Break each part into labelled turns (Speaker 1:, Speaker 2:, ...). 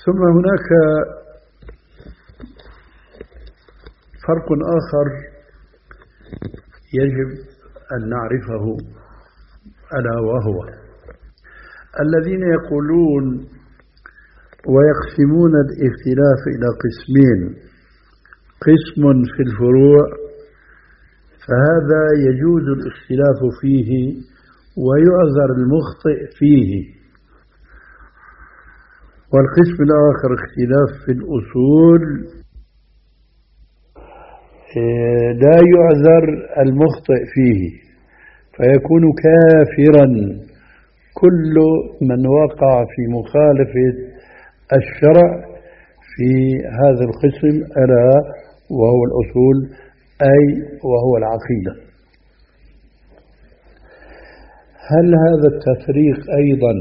Speaker 1: ثم هناك فرق آخر يجب أن نعرفه، ألا وهو الذين يقولون ويقسمون الاختلاف إلى قسمين: قسم في الفروع فهذا يجوز الاختلاف فيه ويعذر المخطئ فيه، والقسم الآخر اختلاف في الأصول لا يعذر المخطئ فيه فيكون كافرا كل من وقع في مخالفة الشرع في هذا القسم، ألا وهو الأصول أي وهو العقيدة. هل هذا التفريق أيضا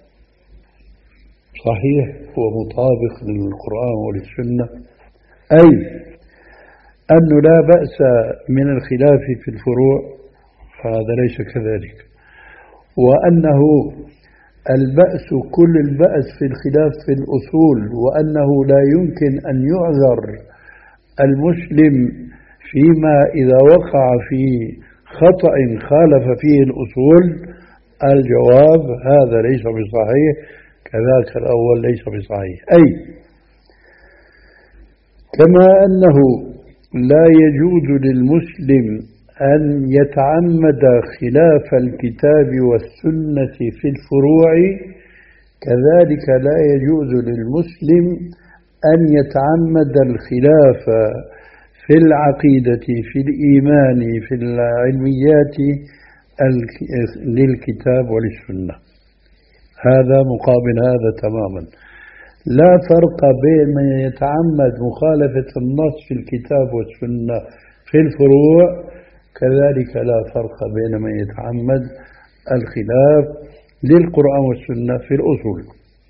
Speaker 1: صحيح ومطابق للقرآن وللسنة؟ أي أنه لا بأس من الخلاف في الفروع، فهذا ليس كذلك، وأنه البأس كل البأس في الخلاف في الأصول، وأنه لا يمكن أن يعذر المسلم فيما إذا وقع في خطأ خالف فيه الأصول. الجواب هذا ليس بصحيح، كذاك الأول ليس بصحيح. أي كما أنه لا يجوز للمسلم أن يتعمد خلاف الكتاب والسنة في الفروع، كذلك لا يجوز للمسلم أن يتعمد الخلاف في العقيدة، في الإيمان، في العلميات للكتاب وللسنة. هذا مقابل هذا تماما. لا فرق بين من يتعمد مخالفة النص في الكتاب والسنة في الفروع، كذلك لا فرق بين من يتعمد الخلاف للقرآن والسنة في الأصول،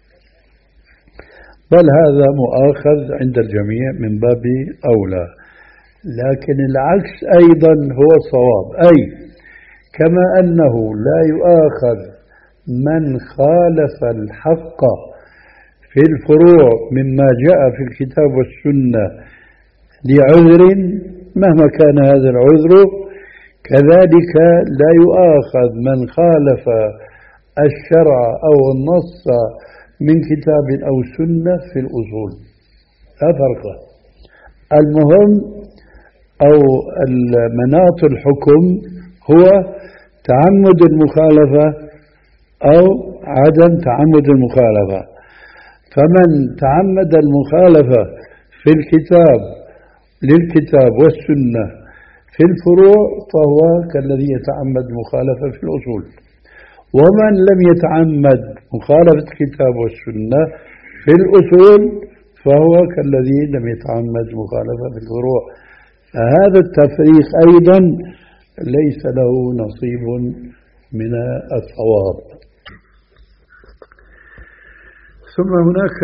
Speaker 1: بل هذا مؤاخذ عند الجميع من باب أولى. لكن العكس أيضا هو الصواب، أي كما أنه لا يؤاخذ من خالف الحق في الفروع مما جاء في الكتاب والسنة لعذر مهما كان هذا العذر، كذلك لا يؤاخذ من خالف الشرع أو النص من كتاب أو سنة في الأصول. لا فرق. المهم أو مناط الحكم هو تعمد المخالفة أو عدم تعمد المخالفة. فمن تعمد المخالفة في الكتاب للكتاب والسنة في الفروع فهو كالذي يتعمد مخالفة في الأصول، ومن لم يتعمد مخالفة الكتاب والسنة في الأصول فهو كالذي لم يتعمد مخالفة في الفروع. فهذا التفريق أيضا ليس له نصيب من الصواب. ثم هناك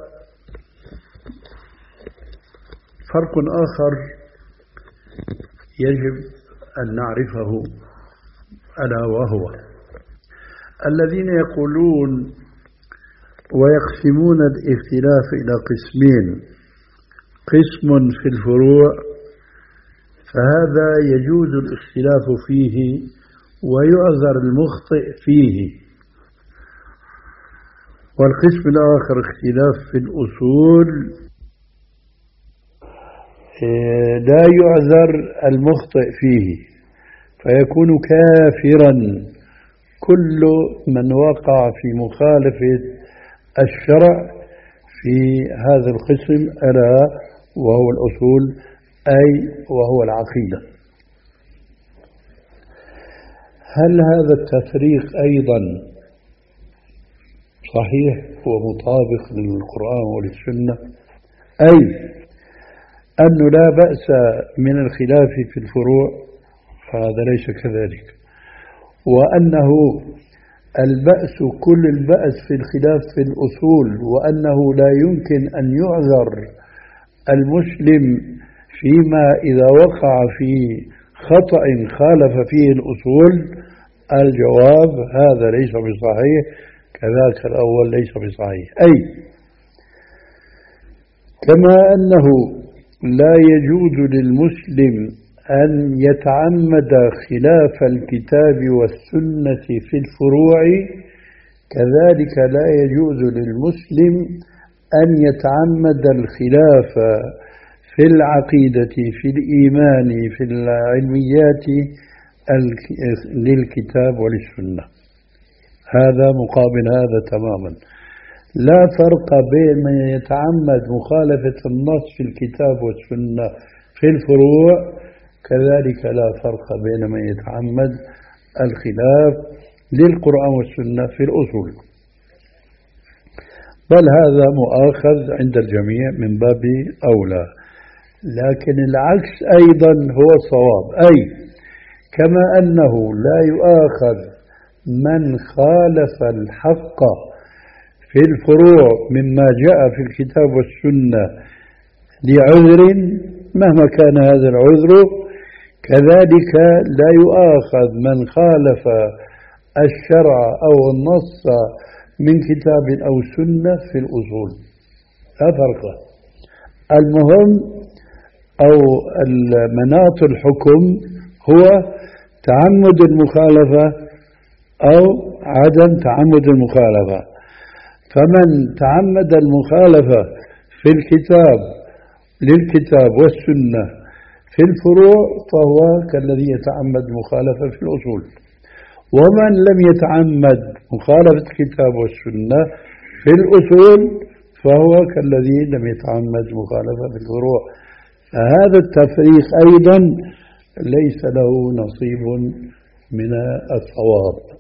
Speaker 1: فرق آخر يجب أن نعرفه، ألا وهو الذين يقولون ويقسمون الاختلاف إلى قسمين: قسم في الفروع فهذا يجوز الاختلاف فيه ويعذر المخطئ فيه، والقسم الآخر اختلاف في الأصول لا يعذر المخطئ فيه فيكون كافرا كل من وقع في مخالفة الشرع في هذا القسم، ألا وهو الأصول أي وهو العقيدة. هل هذا التفريق أيضا صحيح ومطابق للقرآن وللسنة؟ أي أنه لا بأس من الخلاف في الفروع، فهذا ليس كذلك، وأنه البأس كل البأس في الخلاف في الأصول، وأنه لا يمكن أن يعذر المسلم فيما إذا وقع في خطأ خالف فيه الأصول. الجواب هذا ليس بصحيح، كذاك الأول ليس بصحيح. أي كما أنه لا يجوز للمسلم أن يتعمد خلاف الكتاب والسنة في الفروع، كذلك لا يجوز للمسلم أن يتعمد الخلاف في العقيدة، في الإيمان، في العلميات للكتاب وللسنة. هذا مقابل هذا تماما. لا فرق بين من يتعمد مخالفة النص في الكتاب والسنة في الفروع، كذلك لا فرق بين من يتعمد الخلاف للقرآن والسنة في الأصول، بل هذا مؤاخذ عند الجميع من باب أولى. لكن العكس أيضا هو الصواب، أي كما أنه لا يؤاخذ من خالف الحق في الفروع مما جاء في الكتاب والسنة لعذر مهما كان هذا العذر، كذلك لا يؤاخذ من خالف الشرع أو النص من كتاب أو سنة في الأصول. لا فرق. المهم أو مناط الحكم هو تعمد المخالفة أو عدم تعمد المخالفة. فمن تعمد المخالفة في الكتاب للكتاب والسنة في الفروع فهو كالذي يتعمد المخالفة في الأصول، ومن لم يتعمد مخالفة الكتاب والسنة في الأصول فهو كالذي لم يتعمد مخالفة في الفروع. فهذا التفريق أيضا ليس له نصيب من الصواب.